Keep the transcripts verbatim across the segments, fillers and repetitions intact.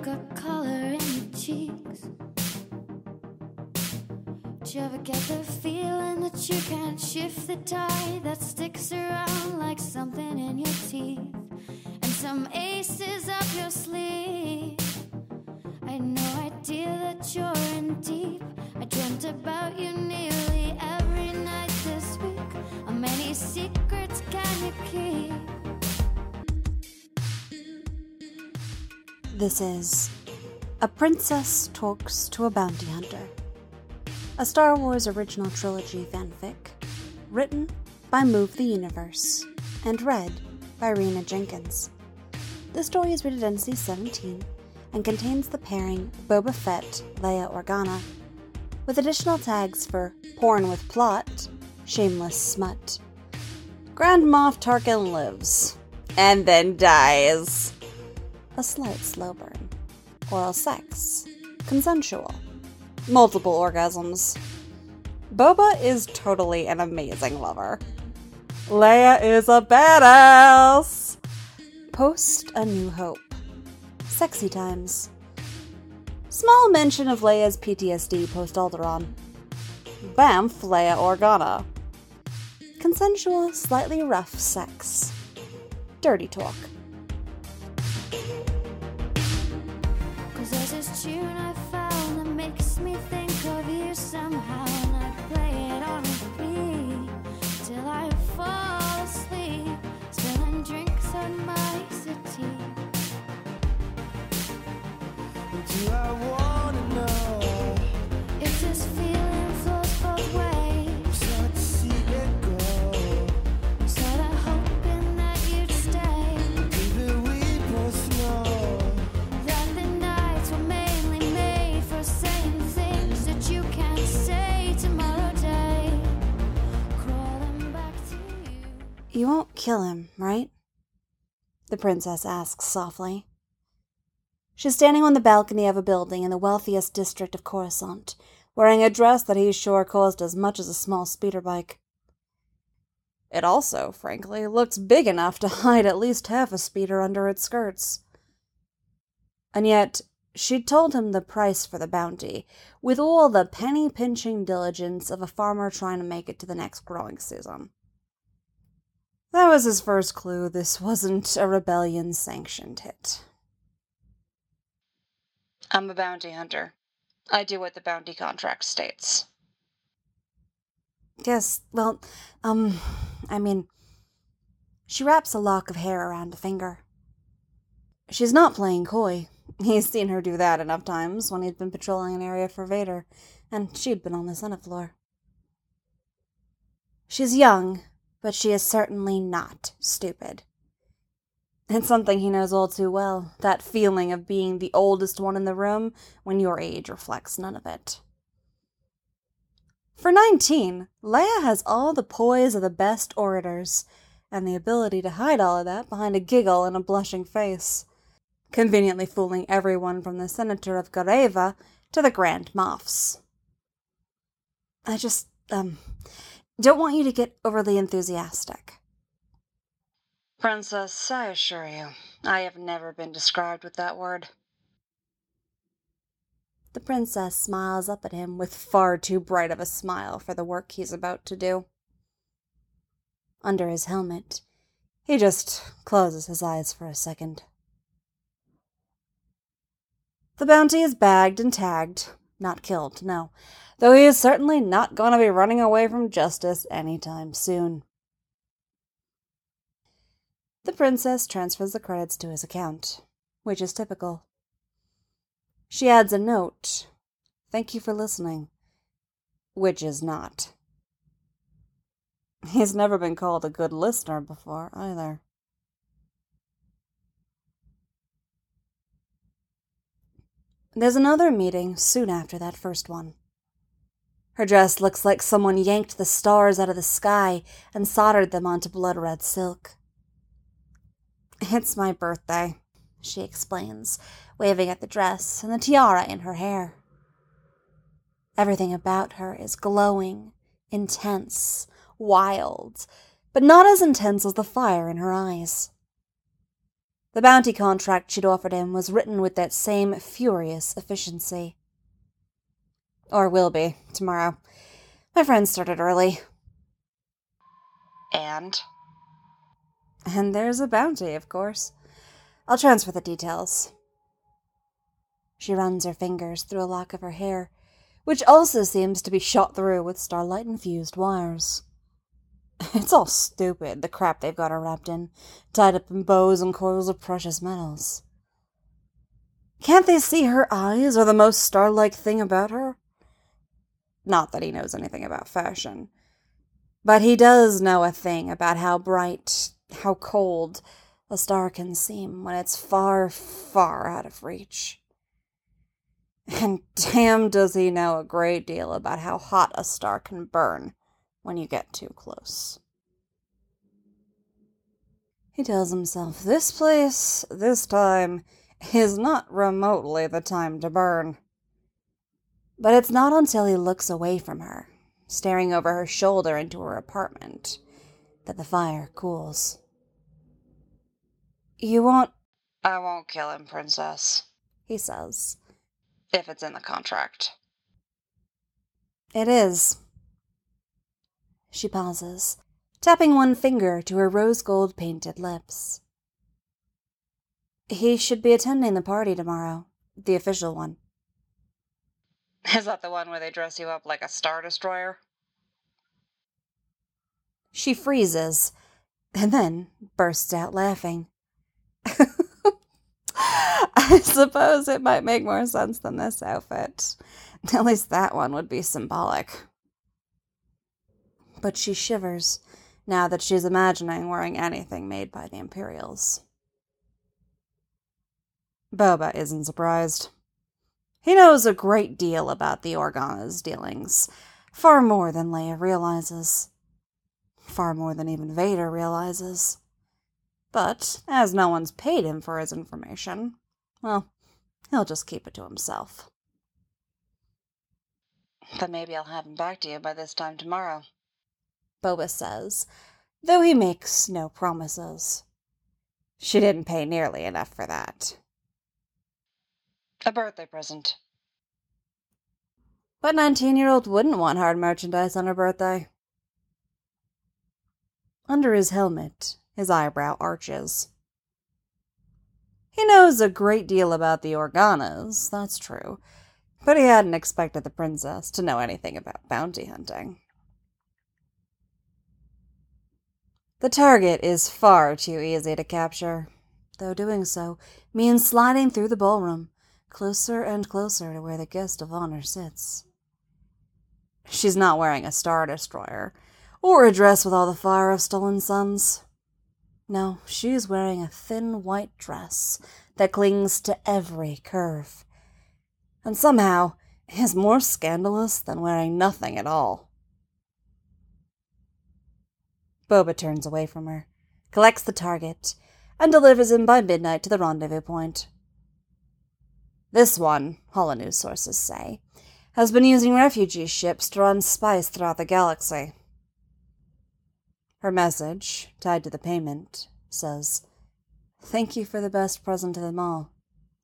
you've got color in your cheeks. Do you ever get the feeling that you can't shift the tide that sticks around like something in your teeth? And some aces up your sleeve. I had no idea that you're in deep. I dreamt about you nearly every night this week. How many secrets can you keep? This is A Princess Talks to a Bounty Hunter, a Star Wars original trilogy fanfic, written by Move the Universe, and read by Rena Jenkins. The story is rated N C seventeen and contains the pairing Boba Fett, Leia Organa, with additional tags for porn with plot, shameless smut, Grand Moff Tarkin lives, and then dies, a slight slow burn, oral sex, consensual, multiple orgasms. Boba is totally an amazing lover. Leia is a badass. Post A New Hope. Sexy times. Small mention of Leia's P T S D post-Alderaan. Bamf Leia Organa. Consensual, slightly rough sex. Dirty talk. Cause there's this tune I found that makes me think of you somehow, and I play it on repeat till I fall asleep, spilling drinks on my city. Do I wanna know if this feeling flows both ways? Start to see it go. Started hoping that you'd stay. Maybe we both know that the nights were mainly made for saying things that you can't say tomorrow day. Crawling back to you. You won't kill him, right? The princess asks softly. She's standing on the balcony of a building in the wealthiest district of Coruscant, wearing a dress that he's sure cost as much as a small speeder bike. It also, frankly, looks big enough to hide at least half a speeder under its skirts. And yet, she'd told him the price for the bounty, with all the penny-pinching diligence of a farmer trying to make it to the next growing season. That was his first clue this wasn't a rebellion-sanctioned hit. I'm a bounty hunter. I do what the bounty contract states. Yes, well, um, I mean, she wraps a lock of hair around a finger. She's not playing coy. He's seen her do that enough times when he'd been patrolling an area for Vader, and she'd been on the Senate floor. She's young, but she is certainly not stupid. It's something he knows all too well, that feeling of being the oldest one in the room when your age reflects none of it. For nineteen, Leia has all the poise of the best orators, and the ability to hide all of that behind a giggle and a blushing face, conveniently fooling everyone from the Senator of Gareva to the Grand Moffs. I just, um, don't want you to get overly enthusiastic. Princess, I assure you, I have never been described with that word. The princess smiles up at him with far too bright of a smile for the work he's about to do. Under his helmet, he just closes his eyes for a second. The bounty is bagged and tagged, not killed, no, though he is certainly not going to be running away from justice anytime soon. The princess transfers the credits to his account, which is typical. She adds a note, "Thank you for listening," which is not. He's never been called a good listener before, either. There's another meeting soon after that first one. Her dress looks like someone yanked the stars out of the sky and soldered them onto blood-red silk. "It's my birthday," she explains, waving at the dress and the tiara in her hair. Everything about her is glowing, intense, wild, but not as intense as the fire in her eyes. The bounty contract she'd offered him was written with that same furious efficiency. Or will be, tomorrow. My friend started early. And? And there's a bounty, of course. I'll transfer the details. She runs her fingers through a lock of her hair, which also seems to be shot through with starlight-infused wires. It's all stupid, the crap they've got her wrapped in, tied up in bows and coils of precious metals. Can't they see her eyes are the most star-like thing about her? Not that he knows anything about fashion. But he does know a thing about how bright, how cold a star can seem when it's far, far out of reach. And damn does he know a great deal about how hot a star can burn when you get too close. He tells himself this place, this time, is not remotely the time to burn. But it's not until he looks away from her, staring over her shoulder into her apartment, that the fire cools. You won't... I won't kill him, Princess, he says. If it's in the contract. It is. She pauses, tapping one finger to her rose-gold-painted lips. He should be attending the party tomorrow, the official one. Is that the one where they dress you up like a Star Destroyer? She freezes, and then bursts out laughing. I suppose it might make more sense than this outfit. At least that one would be symbolic. But she shivers, now that she's imagining wearing anything made by the Imperials. Boba isn't surprised. He knows a great deal about the Organa's dealings, far more than Leia realizes. Far more than even Vader realizes. But, as no one's paid him for his information, well, he'll just keep it to himself. But maybe I'll have him back to you by this time tomorrow, Boba says, though he makes no promises. She didn't pay nearly enough for that. A birthday present. But nineteen-year-old wouldn't want hard merchandise on her birthday. Under his helmet, his eyebrow arches. He knows a great deal about the Organas, that's true, but he hadn't expected the princess to know anything about bounty hunting. The target is far too easy to capture, though doing so means sliding through the ballroom, closer and closer to where the guest of honor sits. She's not wearing a Star Destroyer, or a dress with all the fire of stolen suns. No, she's wearing a thin white dress that clings to every curve, and somehow is more scandalous than wearing nothing at all. Boba turns away from her, collects the target, and delivers him by midnight to the rendezvous point. This one, Holonews sources say, has been using refugee ships to run spies throughout the galaxy. Her message, tied to the payment, says, "Thank you for the best present of them all."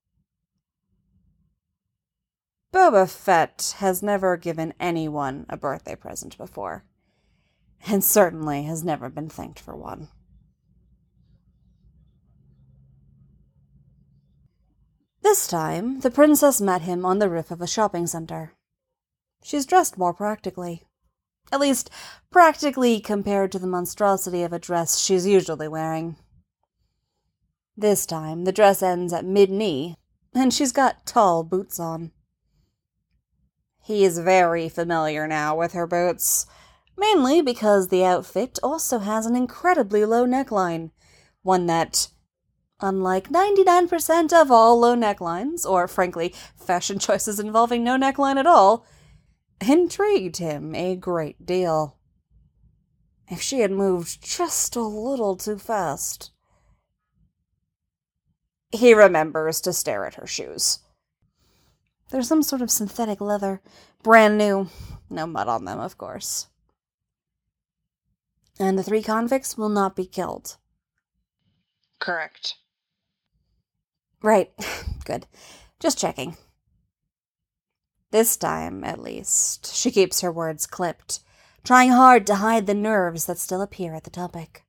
Boba Fett has never given anyone a birthday present before, and certainly has never been thanked for one. This time, the princess met him on the roof of a shopping center. She's dressed more practically. At least, practically compared to the monstrosity of a dress she's usually wearing. This time, the dress ends at mid-knee, and she's got tall boots on. He is very familiar now with her boots, mainly because the outfit also has an incredibly low neckline, one that, unlike ninety-nine percent of all low necklines, or frankly, fashion choices involving no neckline at all, intrigued him a great deal. If she had moved just a little too fast. He remembers to stare at her shoes. They're some sort of synthetic leather, brand new, no mud on them, of course. And the three convicts will not be killed. Correct. Right. Good. Just checking. This time, at least, she keeps her words clipped, trying hard to hide the nerves that still appear at the topic.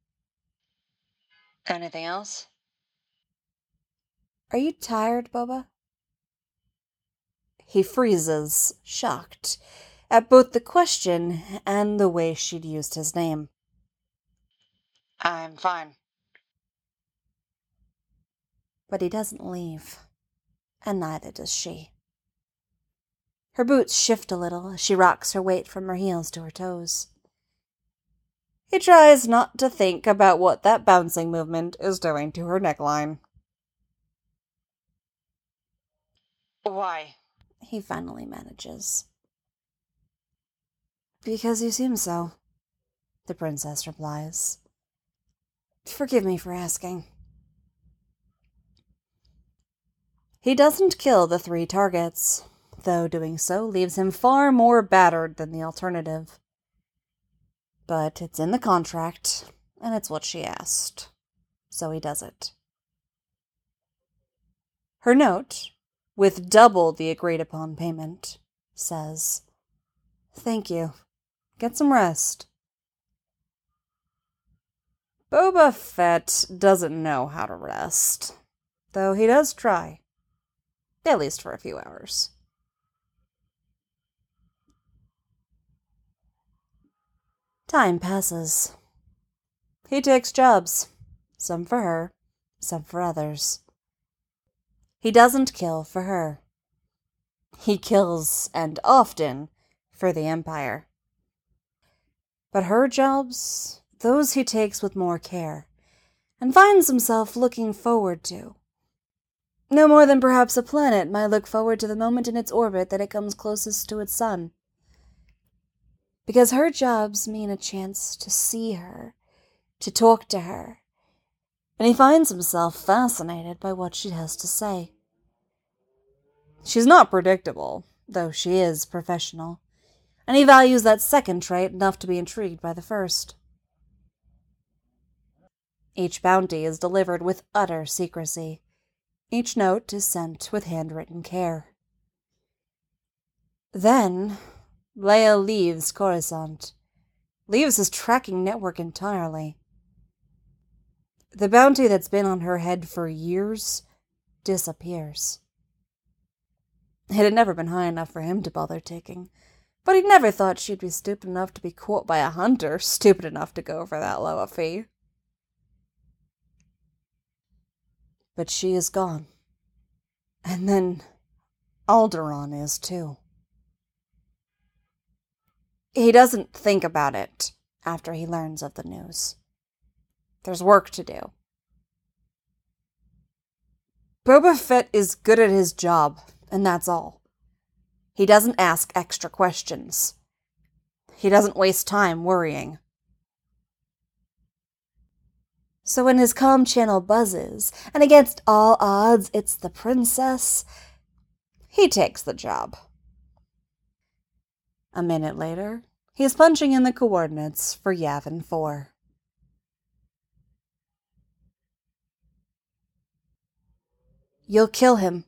Anything else? Are you tired, Boba? He freezes, shocked, at both the question and the way she'd used his name. I'm fine. But he doesn't leave, and neither does she. Her boots shift a little as she rocks her weight from her heels to her toes. He tries not to think about what that bouncing movement is doing to her neckline. Why? He finally manages. Because you seem so, the princess replies. Forgive me for asking. He doesn't kill the three targets, though doing so leaves him far more battered than the alternative. But it's in the contract, and it's what she asked, so he does it. Her note, with double the agreed-upon payment, says, Thank you. Get some rest. Boba Fett doesn't know how to rest, though he does try, at least for a few hours. Time passes. He takes jobs, some for her, some for others. He doesn't kill for her. He kills, and often, for the Empire. But her jobs, those he takes with more care, and finds himself looking forward to. No more than perhaps a planet might look forward to the moment in its orbit that it comes closest to its sun. Because her jobs mean a chance to see her, to talk to her, and he finds himself fascinated by what she has to say. She's not predictable, though she is professional, and he values that second trait enough to be intrigued by the first. Each bounty is delivered with utter secrecy. Each note is sent with handwritten care. Then, Leia leaves Coruscant, leaves his tracking network entirely. The bounty that's been on her head for years disappears. It had never been high enough for him to bother taking, but he'd never thought she'd be stupid enough to be caught by a hunter stupid enough to go for that low a fee. But she is gone. And then Alderaan is too. He doesn't think about it after he learns of the news. There's work to do. Boba Fett is good at his job, and that's all. He doesn't ask extra questions. He doesn't waste time worrying. So when his comm channel buzzes, and against all odds it's the princess, he takes the job. A minute later, he is punching in the coordinates for Yavin four. You'll kill him.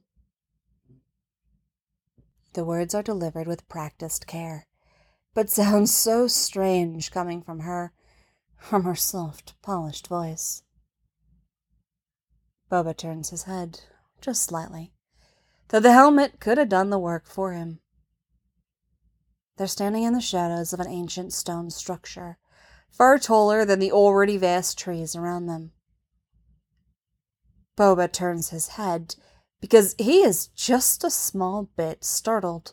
The words are delivered with practiced care, but sound so strange coming from her, from her soft, polished voice. Boba turns his head, just slightly, though the helmet could have done the work for him. They're standing in the shadows of an ancient stone structure, far taller than the already vast trees around them. Boba turns his head, because he is just a small bit startled.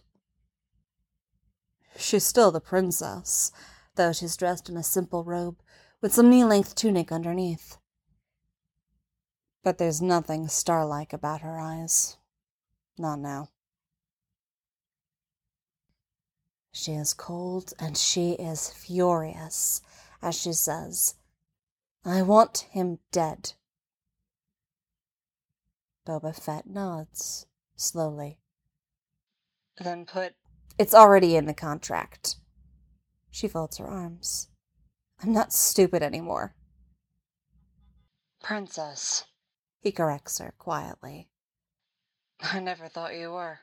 She's still the princess, though she's dressed in a simple robe, with some knee-length tunic underneath. But there's nothing star-like about her eyes. Not now. She is cold and she is furious, as she says, I want him dead. Boba Fett nods, slowly. Then put... It's already in the contract. She folds her arms. I'm not stupid anymore. Princess. he corrects her quietly. I never thought you were.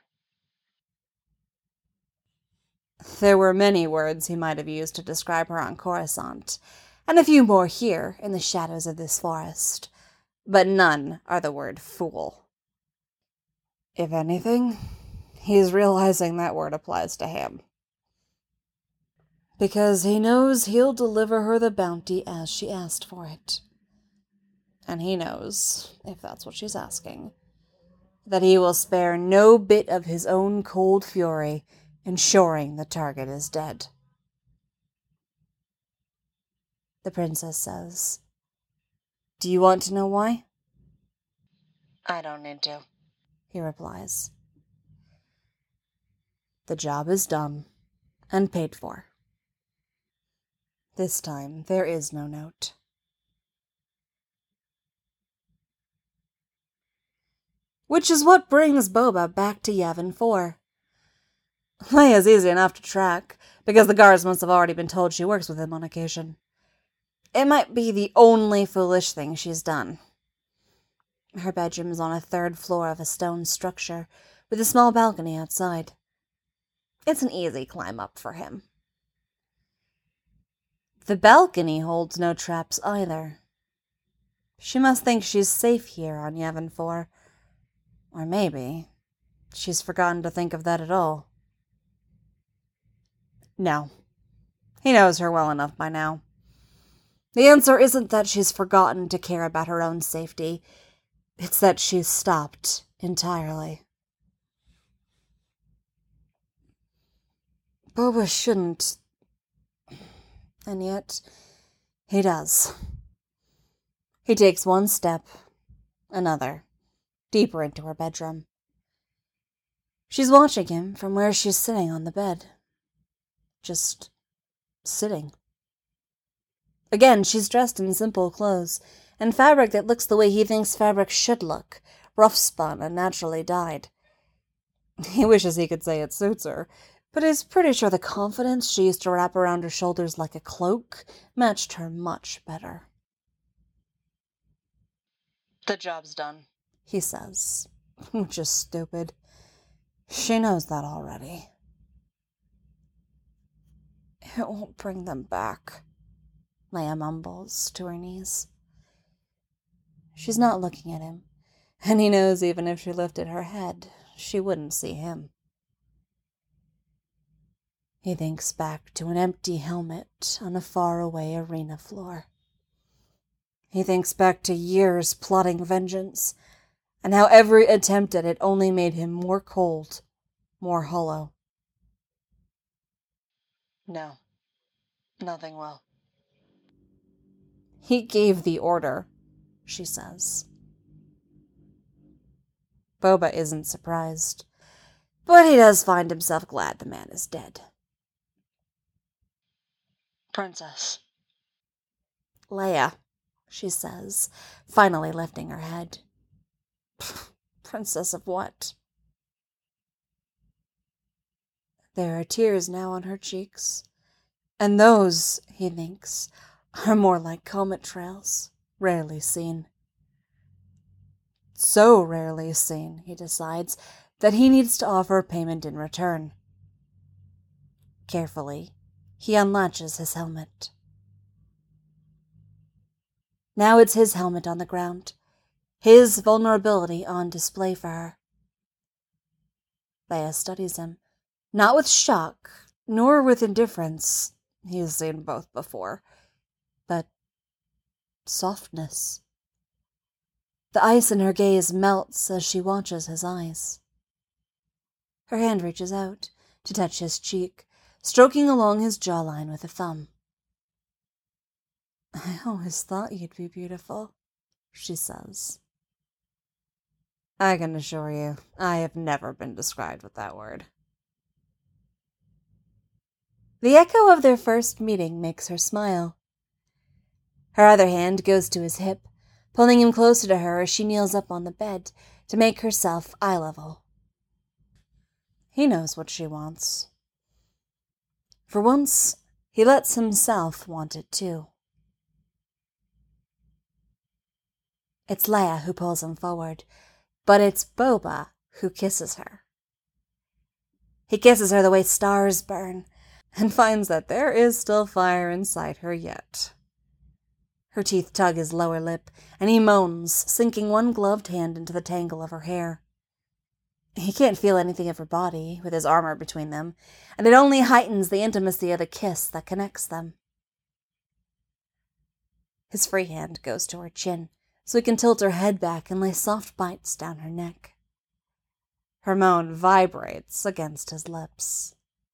There were many words he might have used to describe her on Coruscant, and a few more here in the shadows of this forest, but none are the word fool. If anything, he's realizing that word applies to him. Because he knows he'll deliver her the bounty as she asked for it. And he knows, if that's what she's asking, that he will spare no bit of his own cold fury ensuring the target is dead. The princess says, "Do you want to know why?" I don't need to. He replies. The job is done and paid for. This time there is no note. Which is what brings Boba back to Yavin four. Leia's easy enough to track, because the guards must have already been told she works with him on occasion. It might be the only foolish thing she's done. Her bedroom is on a third floor of a stone structure, with a small balcony outside. It's an easy climb up for him. The balcony holds no traps either. She must think she's safe here on Yavin four. Or maybe she's forgotten to think of that at all. No. He knows her well enough by now. The answer isn't that she's forgotten to care about her own safety. It's that she's stopped entirely. Boba shouldn't. And yet, he does. He takes one step, another, deeper into her bedroom. She's watching him from where she's sitting on the bed. Just sitting. Again, she's dressed in simple clothes, and fabric that looks the way he thinks fabric should look, rough-spun and naturally dyed. He wishes he could say it suits her, but he's pretty sure the confidence she used to wrap around her shoulders like a cloak matched her much better. The job's done, He says, which is stupid. She knows that already. It won't bring them back, Leia mumbles to her knees. She's not looking at him, and he knows even if she lifted her head, she wouldn't see him. He thinks back to an empty helmet on a faraway arena floor. He thinks back to years plotting vengeance, and how every attempt at it only made him more cold, more hollow. No. Nothing will. He gave the order, she says. Boba isn't surprised, but he does find himself glad the man is dead. Princess. Leia, she says, finally lifting her head. Princess of what? There are tears now on her cheeks, and those, he thinks, are more like comet trails, rarely seen. So rarely seen, he decides, that he needs to offer payment in return. Carefully, he unlatches his helmet. Now it's his helmet on the ground, his vulnerability on display for her. Leia studies him, not with shock, nor with indifference, he has seen both before, but softness. The ice in her gaze melts as she watches his eyes. Her hand reaches out to touch his cheek, stroking along his jawline with a thumb. I always thought you'd be beautiful, she says. I can assure you, I have never been described with that word. The echo of their first meeting makes her smile. Her other hand goes to his hip, pulling him closer to her as she kneels up on the bed to make herself eye level. He knows what she wants. For once, he lets himself want it too. It's Leia who pulls him forward, but it's Boba who kisses her. He kisses her the way stars burn, and finds that there is still fire inside her yet. Her teeth tug his lower lip, and he moans, sinking one gloved hand into the tangle of her hair. He can't feel anything of her body, with his armor between them, and it only heightens the intimacy of the kiss that connects them. His free hand goes to her chin, so he can tilt her head back and lay soft bites down her neck. Her moan vibrates against his lips.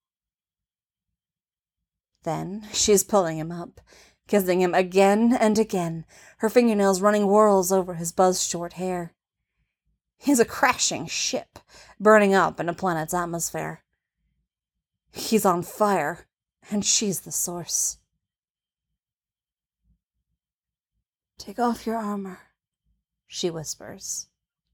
Then she's pulling him up, kissing him again and again, her fingernails running whirls over his buzz-short hair. He's a crashing ship, burning up in a planet's atmosphere. He's on fire, and she's the source. "Take off your armor," she whispers.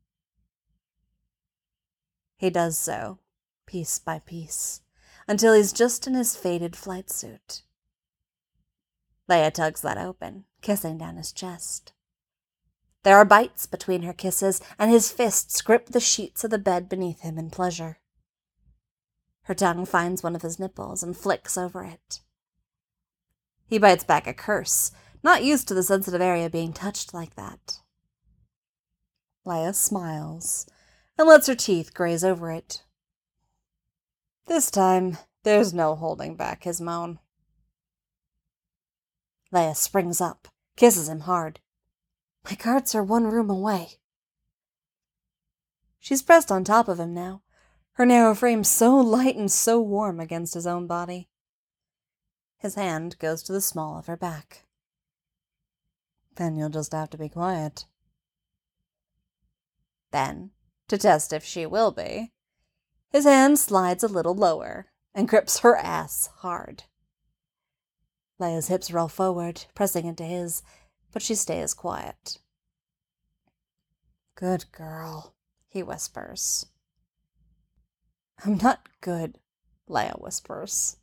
He does so, piece by piece, until he's just in his faded flight suit. Leia tugs that open, kissing down his chest. There are bites between her kisses, and his fists grip the sheets of the bed beneath him in pleasure. Her tongue finds one of his nipples and flicks over it. He bites back a curse, not used to the sensitive area being touched like that. Leia smiles and lets her teeth graze over it. This time, there's no holding back his moan. Leia springs up, kisses him hard. My guards are one room away. She's pressed on top of him now, her narrow frame so light and so warm against his own body. His hand goes to the small of her back. Then you'll just have to be quiet. Then, to test if she will be, his hand slides a little lower and grips her ass hard. Leia's hips roll forward, pressing into his, but she stays quiet. Good girl, he whispers. I'm not good, Leia whispers.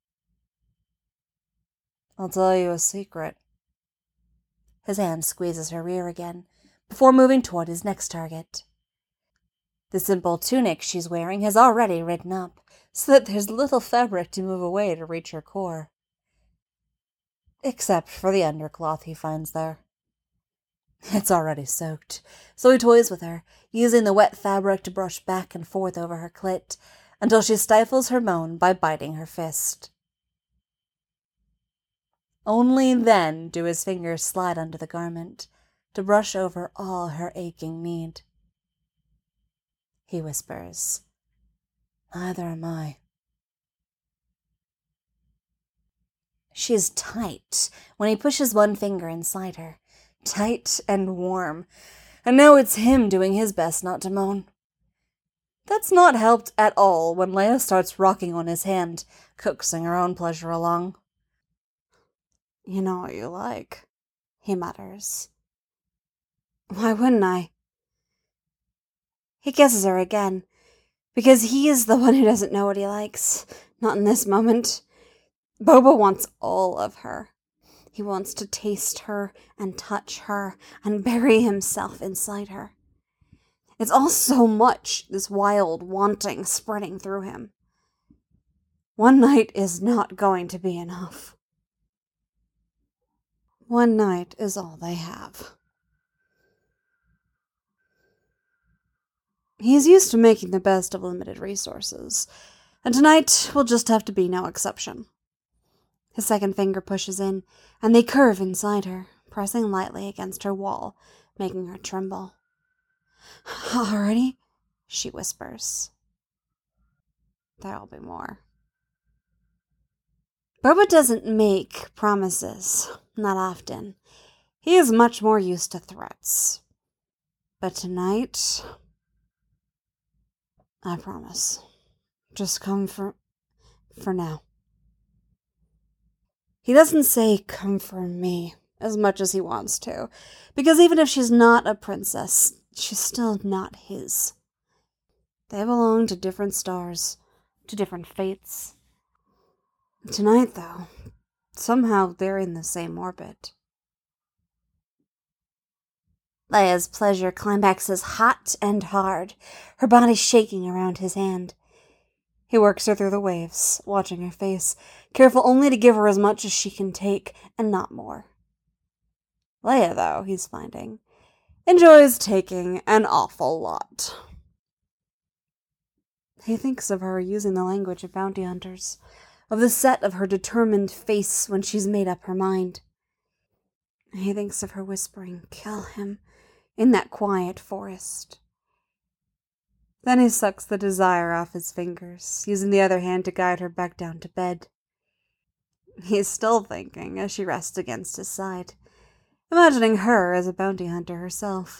I'll tell you a secret. His hand squeezes her rear again, before moving toward his next target. The simple tunic she's wearing has already ridden up, so that there's little fabric to move away to reach her core. Except for the undercloth he finds there. It's already soaked, so he toys with her, using the wet fabric to brush back and forth over her clit, until she stifles her moan by biting her fist. Only then do his fingers slide under the garment, to brush over all her aching need. He whispers, Neither am I. She is tight when he pushes one finger inside her, tight and warm, and now it's him doing his best not to moan. That's not helped at all when Leia starts rocking on his hand, coaxing her own pleasure along. You know what you like, he mutters. Why wouldn't I? He kisses her again, because he is the one who doesn't know what he likes, not in this moment. Boba wants all of her. He wants to taste her and touch her and bury himself inside her. It's all so much, this wild wanting spreading through him. One night is not going to be enough. One night is all they have. He's used to making the best of limited resources, and tonight will just have to be no exception. His second finger pushes in, and they curve inside her, pressing lightly against her wall, making her tremble. Already? She whispers. There'll be more. Boba doesn't make promises, not often. He is much more used to threats. But tonight, I promise. Just come for, for now. He doesn't say, come for me, as much as he wants to, because even if she's not a princess, she's still not his. They belong to different stars, to different fates. Tonight, though, somehow they're in the same orbit. Leia's pleasure climaxes hot and hard, her body shaking around his hand. He works her through the waves, watching her face, careful only to give her as much as she can take, and not more. Leia, though, he's finding, enjoys taking an awful lot. He thinks of her using the language of bounty hunters, of the set of her determined face when she's made up her mind. He thinks of her whispering, "Kill him," in that quiet forest. Then he sucks the desire off his fingers, using the other hand to guide her back down to bed. He's still thinking as she rests against his side, imagining her as a bounty hunter herself.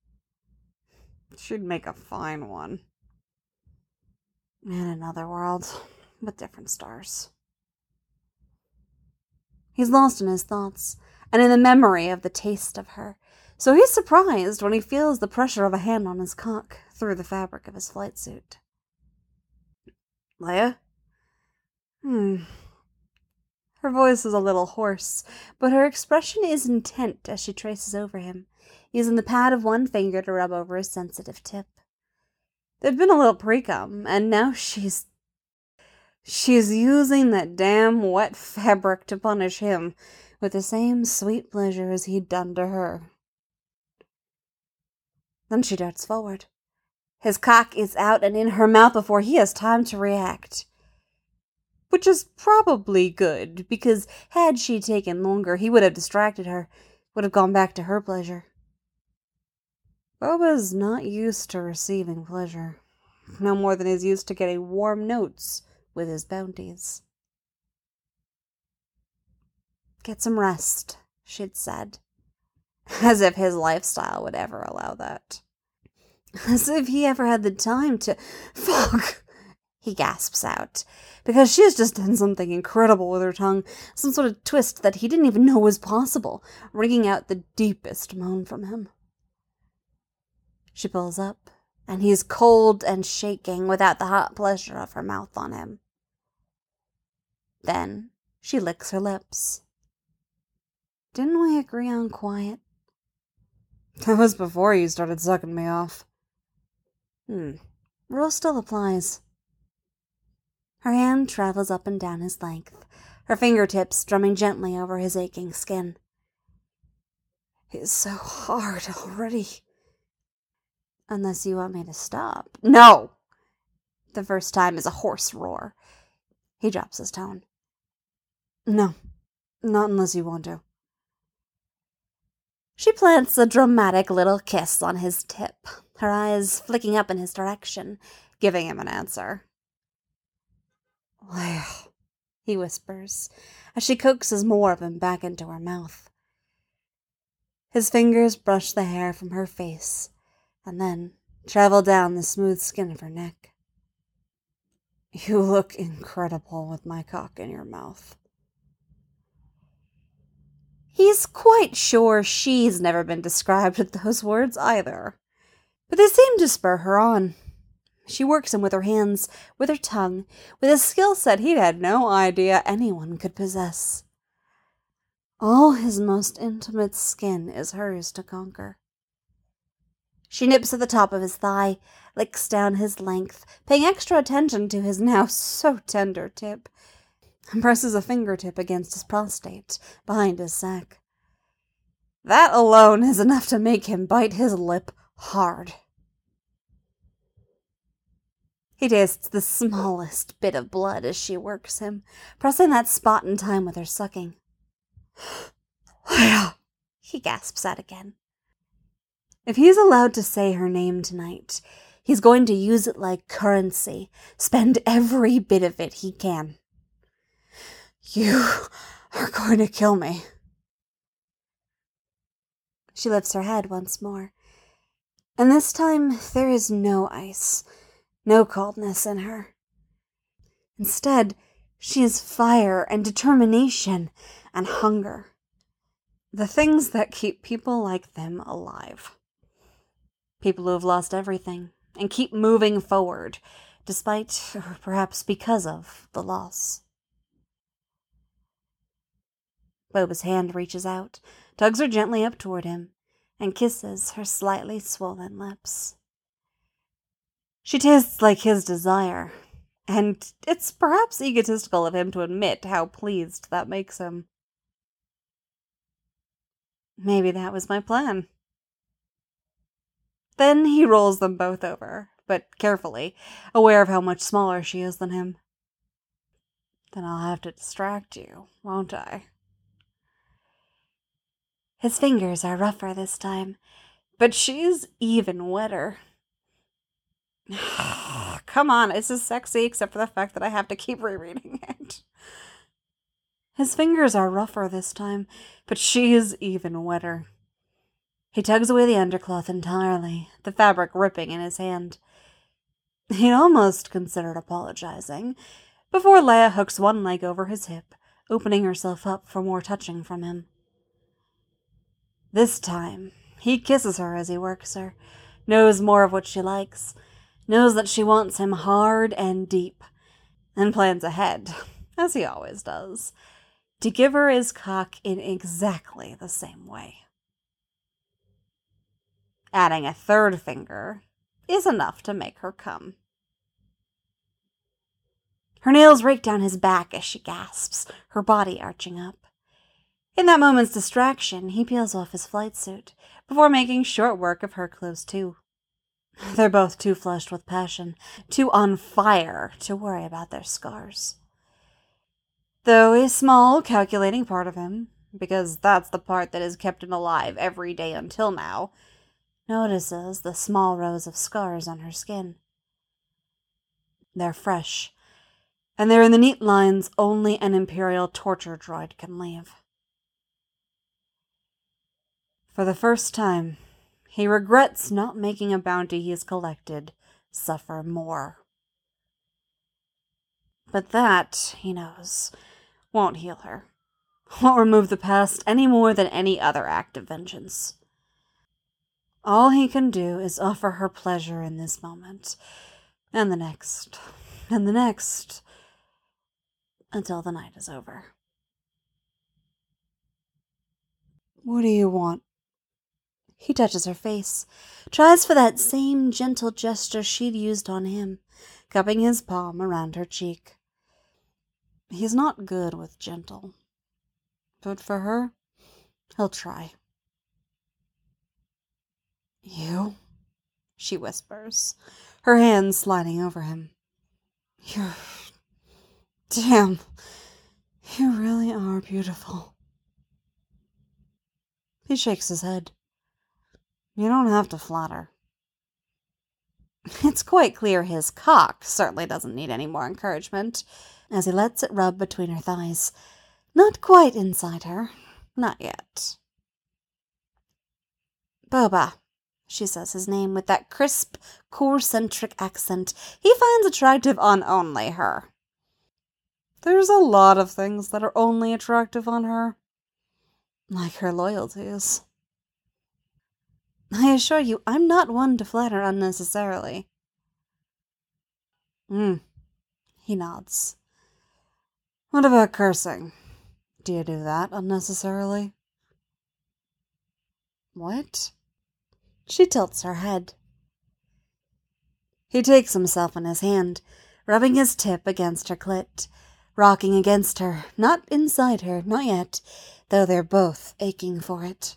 She'd make a fine one. In another world, with different stars. He's lost in his thoughts, and in the memory of the taste of her, so he's surprised when he feels the pressure of a hand on his cock through the fabric of his flight suit. Leia? Hmm. Her voice is a little hoarse, but her expression is intent as she traces over him, using the pad of one finger to rub over his sensitive tip. There'd been a little pre-cum, and now she's... She's using that damn wet fabric to punish him with the same sweet pleasure as he'd done to her. Then she darts forward. His cock is out and in her mouth before he has time to react. Which is probably good, because had she taken longer, he would have distracted her, would have gone back to her pleasure. Boba's not used to receiving pleasure, no more than he's used to getting warm notes with his bounties. Get some rest, she'd said, as if his lifestyle would ever allow that. As if he ever had the time to... Fuck! He gasps out, because she has just done something incredible with her tongue, some sort of twist that he didn't even know was possible, wringing out the deepest moan from him. She pulls up, and he's cold and shaking without the hot pleasure of her mouth on him. Then she licks her lips. Didn't we agree on quiet? That was before you started sucking me off. Hmm, rule still applies. Her hand travels up and down his length, her fingertips drumming gently over his aching skin. It's so hard already. Unless you want me to stop. No! The first time is a hoarse roar. He drops his tone. No, not unless you want to. She plants a dramatic little kiss on his tip, her eyes flicking up in his direction, giving him an answer. Leia, he whispers, as she coaxes more of him back into her mouth. His fingers brush the hair from her face, and then travel down the smooth skin of her neck. You look incredible with my cock in your mouth. He's quite sure she's never been described with those words either, but they seem to spur her on. She works him with her hands, with her tongue, with a skill set he'd had no idea anyone could possess. All his most intimate skin is hers to conquer. She nips at the top of his thigh, licks down his length, paying extra attention to his now so tender tip, and presses a fingertip against his prostate, behind his sack. That alone is enough to make him bite his lip hard. He tastes the smallest bit of blood as she works him, pressing that spot in time with her sucking. Leia, he gasps out again. If he's allowed to say her name tonight, he's going to use it like currency, spend every bit of it he can. You are going to kill me. She lifts her head once more, and this time there is no ice, no coldness in her. Instead, she is fire and determination and hunger, the things that keep people like them alive. People who have lost everything and keep moving forward, despite, or perhaps because of, the loss. Boba's hand reaches out, tugs her gently up toward him, and kisses her slightly swollen lips. She tastes like his desire, and it's perhaps egotistical of him to admit how pleased that makes him. Maybe that was my plan. Then he rolls them both over, but carefully, aware of how much smaller she is than him. Then I'll have to distract you, won't I? His fingers are rougher this time, but she's even wetter. Come on, this is sexy except for the fact that I have to keep rereading it. His fingers are rougher this time, but she is even wetter. He tugs away the undercloth entirely, the fabric ripping in his hand. He'd almost considered apologizing, before Leia hooks one leg over his hip, opening herself up for more touching from him. This time, he kisses her as he works her, knows more of what she likes, knows that she wants him hard and deep, and plans ahead, as he always does, to give her his cock in exactly the same way. Adding a third finger is enough to make her come. Her nails rake down his back as she gasps, her body arching up. In that moment's distraction, he peels off his flight suit, before making short work of her clothes too. They're both too flushed with passion, too on fire to worry about their scars. Though a small, calculating part of him, because that's the part that has kept him alive every day until now, notices the small rows of scars on her skin. They're fresh, and they're in the neat lines only an Imperial torture droid can leave. For the first time, he regrets not making a bounty he has collected suffer more. But that, he knows, won't heal her, won't remove the past any more than any other act of vengeance. All he can do is offer her pleasure in this moment, and the next, and the next, until the night is over. What do you want? He touches her face, tries for that same gentle gesture she'd used on him, cupping his palm around her cheek. He's not good with gentle, but for her, he'll try. You? She whispers, her hands sliding over him. You're... Damn, you really are beautiful. He shakes his head. You don't have to flatter. It's quite clear his cock certainly doesn't need any more encouragement, as he lets it rub between her thighs. Not quite inside her. Not yet. Boba, she says his name with that crisp, core-centric accent he finds attractive on only her. There's a lot of things that are only attractive on her. Like her loyalties. I assure you, I'm not one to flatter unnecessarily. Hmm. He nods. What about cursing? Do you do that unnecessarily? What? She tilts her head. He takes himself in his hand, rubbing his tip against her clit, rocking against her, not inside her, not yet, though they're both aching for it.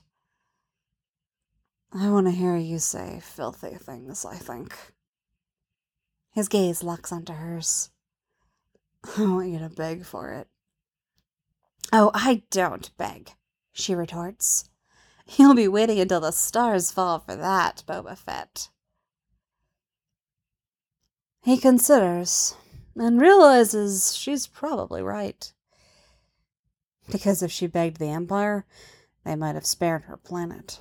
I want to hear you say filthy things, I think. His gaze locks onto hers. I want you to beg for it. Oh, I don't beg, she retorts. You'll be waiting until the stars fall for that, Boba Fett. He considers, and realizes she's probably right. Because if she begged the Empire, they might have spared her planet.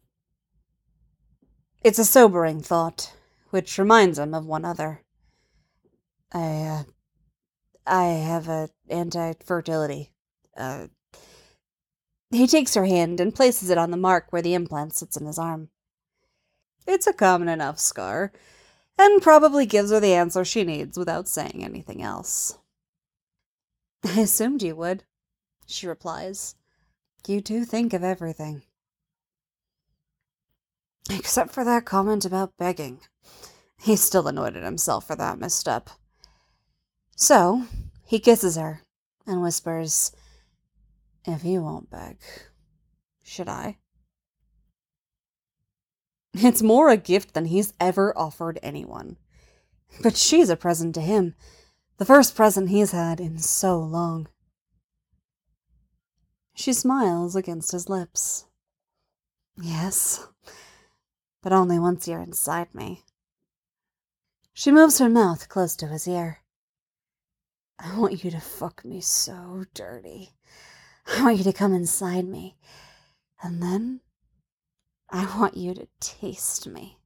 It's a sobering thought, which reminds him of one other. I, uh, I have a anti-fertility. Uh, he takes her hand and places it on the mark where the implant sits in his arm. It's a common enough scar, and probably gives her the answer she needs without saying anything else. I assumed you would, she replies. You do think of everything. Except for that comment about begging. He's still annoyed at himself for that misstep. So, he kisses her and whispers, "If you won't beg, should I?" It's more a gift than he's ever offered anyone. But she's a present to him, the first present he's had in so long. She smiles against his lips. "Yes, but only once you're inside me." She moves her mouth close to his ear. "I want you to fuck me so dirty. I want you to come inside me. And then I want you to taste me."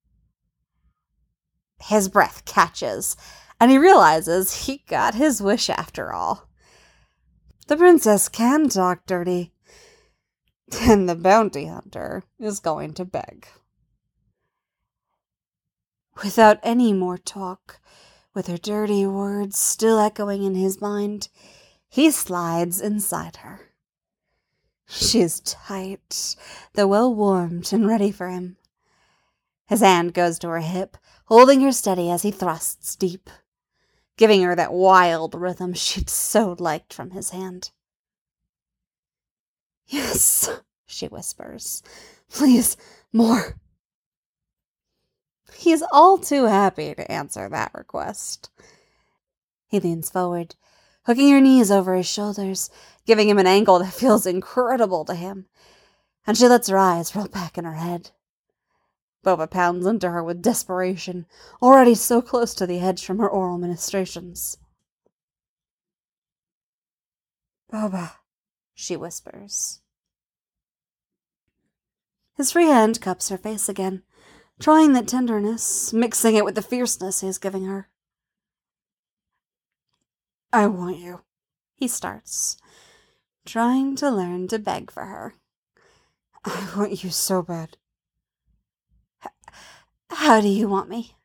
His breath catches, and he realizes he got his wish after all. The princess can talk dirty, and the bounty hunter is going to beg. Without any more talk, with her dirty words still echoing in his mind, he slides inside her. She is tight, though well-warmed and ready for him. His hand goes to her hip, holding her steady as he thrusts deep, giving her that wild rhythm she'd so liked from his hand. "Yes," she whispers. "Please, more." He's all too happy to answer that request. He leans forward, hooking her knees over his shoulders, giving him an angle that feels incredible to him, and she lets her eyes roll back in her head. Boba pounds into her with desperation, already so close to the edge from her oral ministrations. "Boba," she whispers. His free hand cups her face again, trying that tenderness, mixing it with the fierceness he is giving her. "I want you," he starts, trying to learn to beg for her. "I want you so bad." H- How do you want me?"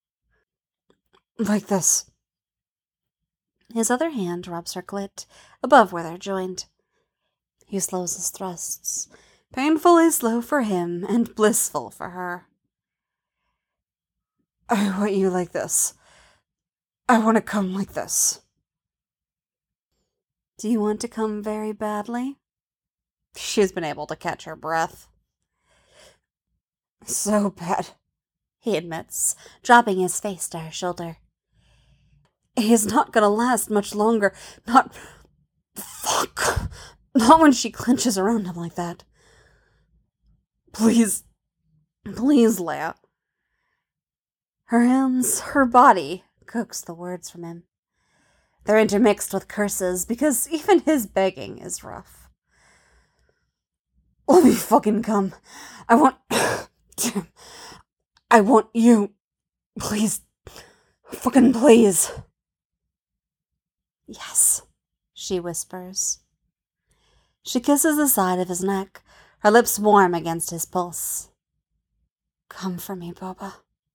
"Like this." His other hand rubs her clit, above where they're joined. He slows his thrusts, painfully slow for him and blissful for her. "I want you like this. I want to come like this." "Do you want to come very badly?" She's been able to catch her breath. "So bad," he admits, dropping his face to her shoulder. He's not gonna last much longer. Not... Fuck. Not when she clenches around him like that. "Please. Please, Leia." Her hands, her body, coax the words from him. They're intermixed with curses, because even his begging is rough. "Let me fucking come. I want... I want you. Please. Fucking please." "Yes," she whispers. She kisses the side of his neck, her lips warm against his pulse. "Come for me, Boba."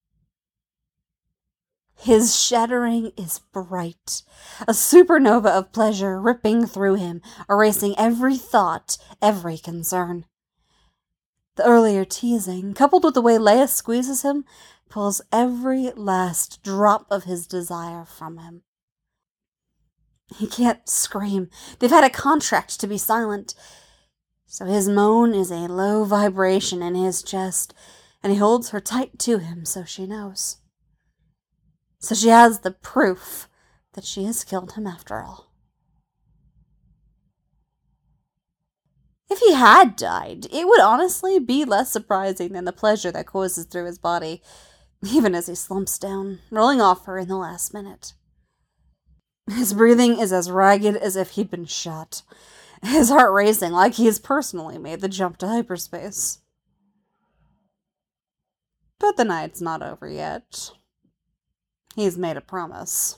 His shattering is bright, a supernova of pleasure ripping through him, erasing every thought, every concern. The earlier teasing, coupled with the way Leia squeezes him, pulls every last drop of his desire from him. He can't scream. They've had a contract to be silent. So his moan is a low vibration in his chest, and he holds her tight to him so she knows. So she has the proof that she has killed him after all. If he had died, it would honestly be less surprising than the pleasure that courses through his body, even as he slumps down, rolling off her in the last minute. His breathing is as ragged as if he'd been shot, his heart racing like he's personally made the jump to hyperspace. But the night's not over yet. He's made a promise.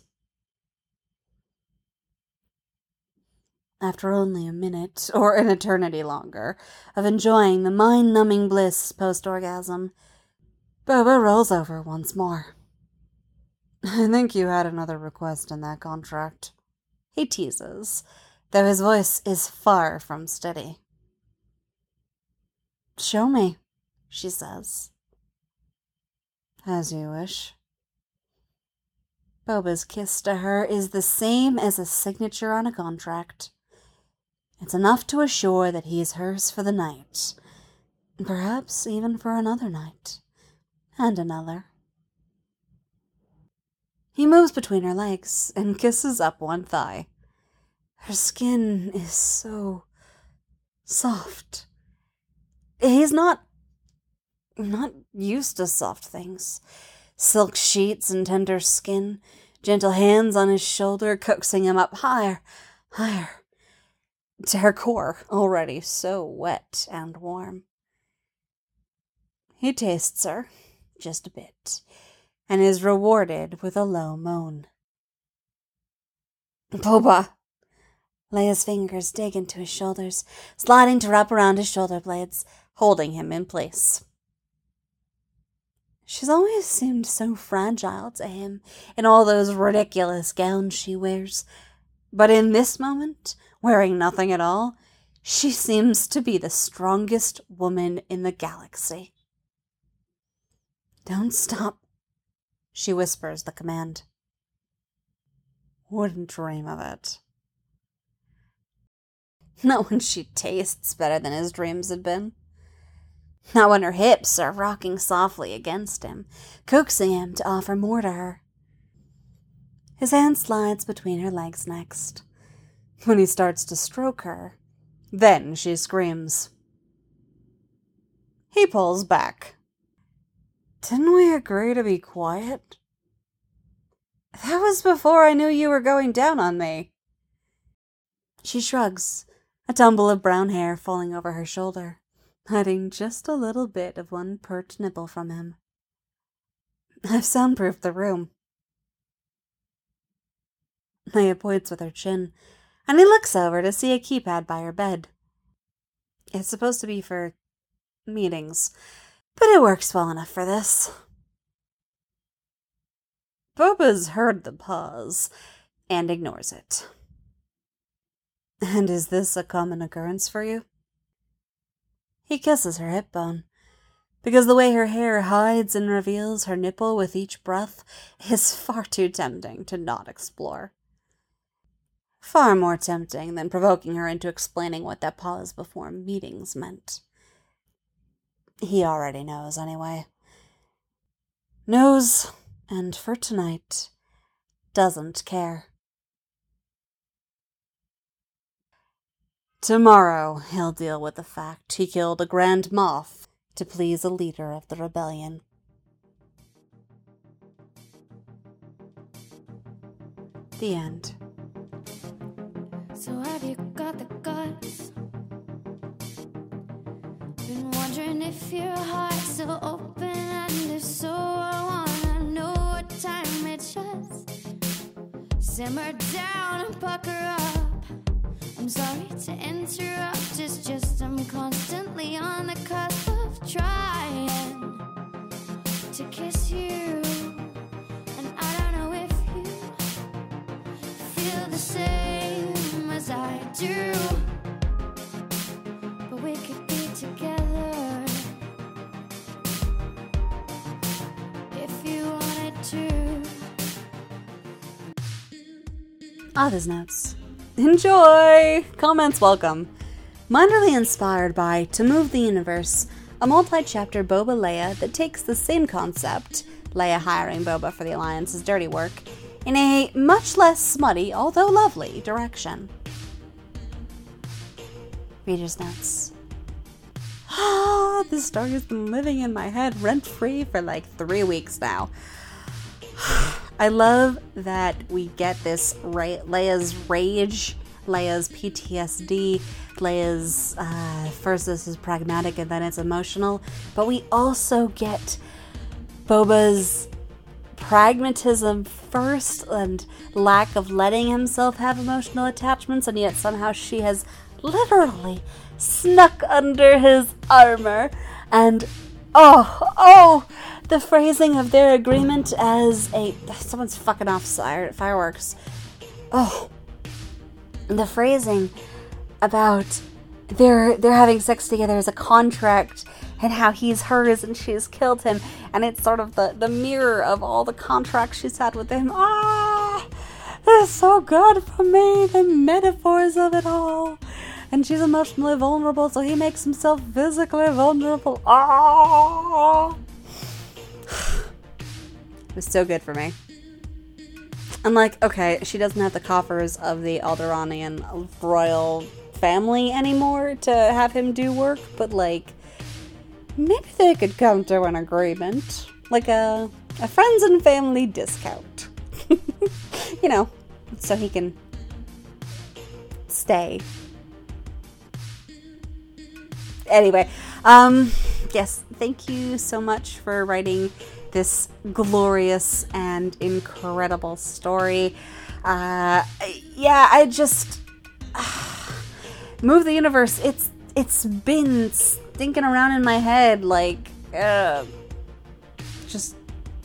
After only a minute, or an eternity longer, of enjoying the mind-numbing bliss post-orgasm, Boba rolls over once more. "I think you had another request in that contract," he teases, though his voice is far from steady. "Show me," she says. As you wish. Boba's kiss to her is the same as a signature on a contract. It's enough to assure that he is hers for the night, perhaps even for another night, and another. He moves between her legs and kisses up one thigh. Her skin is so soft. He's not, not used to soft things. Silk sheets and tender skin, gentle hands on his shoulder, coaxing him up higher, higher, to her core, already so wet and warm. He tastes her, just a bit, and is rewarded with a low moan. Boba! Leia's fingers dig into his shoulders, sliding to wrap around his shoulder blades, holding him in place. She's always seemed so fragile to him in all those ridiculous gowns she wears, but in this moment, wearing nothing at all, she seems to be the strongest woman in the galaxy. Don't stop, she whispers the command. Wouldn't dream of it. Not when she tastes better than his dreams had been. Not when her hips are rocking softly against him, coaxing him to offer more to her. His hand slides between her legs next. When he starts to stroke her, then she screams. He pulls back. Didn't we agree to be quiet? That was before I knew you were going down on me. She shrugs, a tumble of brown hair falling over her shoulder, hiding just a little bit of one pert nipple from him. I've soundproofed the room. Leia points with her chin, and he looks over to see a keypad by her bed. It's supposed to be for meetings, but it works well enough for this. Boba's heard the pause and ignores it. And is this a common occurrence for you? He kisses her hip bone, because the way her hair hides and reveals her nipple with each breath is far too tempting to not explore. Far more tempting than provoking her into explaining what that pause before meetings meant. He already knows, anyway. Knows, and for tonight, doesn't care. Tomorrow he'll deal with the fact he killed a Grand Moff to please a leader of the rebellion. The end. So have you got the guts? Been wondering if your heart's still open, and if so, I wanna know what time it shuts. Simmer down and pucker up. I'm sorry to interrupt, it's just I'm constantly on the cusp of trying to kiss you, and I don't know if you feel the same as I do, but we could be together if you wanted to. Author's notes. Enjoy! Comments welcome. Minorly inspired by To Move the Universe, a multi-chapter Boba Leia that takes the same concept, Leia hiring Boba for the Alliance's dirty work, in a much less smutty, although lovely, direction. Reader's notes. Ah, this story has been living in my head rent-free for like three weeks now. I love that we get this ra- Leia's rage, Leia's P T S D, Leia's, uh, first this is pragmatic and then it's emotional, but we also get Boba's pragmatism first and lack of letting himself have emotional attachments, and yet somehow she has literally snuck under his armor, and oh, oh, the phrasing of their agreement as a... Someone's fucking off fire, fireworks. Oh. The phrasing about they're, they're having sex together as a contract and how he's hers and she's killed him, and it's sort of the, the mirror of all the contracts she's had with him. Ah, it's so good for me, the metaphors of it all. And she's emotionally vulnerable, so he makes himself physically vulnerable. Ah, it was so good for me. I'm like, okay, she doesn't have the coffers of the Alderanian royal family anymore to have him do work, but like, maybe they could come to an agreement. Like a, a friends and family discount. You know, so he can stay. Anyway, um, yes, thank you so much for writing this glorious and incredible story. Uh, yeah, I just... Move the Universe, it's it's been stinking around in my head, like, uh, just...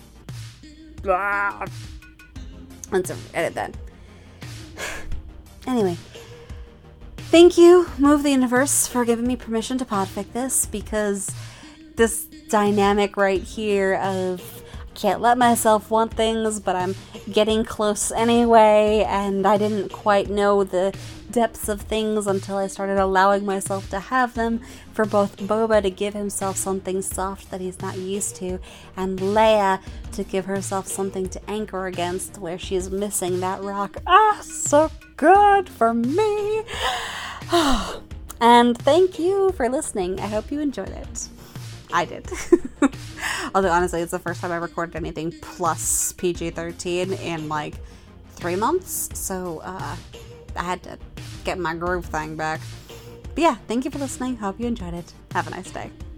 Ah. Let's edit that. Anyway. Thank you, Move the Universe, for giving me permission to podfic this, because this dynamic right here of I can't let myself want things, but I'm getting close anyway, and I didn't quite know the depths of things until I started allowing myself to have them, for both Boba to give himself something soft that he's not used to, and Leia to give herself something to anchor against where she's missing that rock. Ah, so good for me! And thank you for listening. I hope you enjoyed it. I did. Although honestly, it's the first time I recorded anything plus P G thirteen in like three months. So uh, I had to get my groove thing back. But yeah, thank you for listening. Hope you enjoyed it. Have a nice day.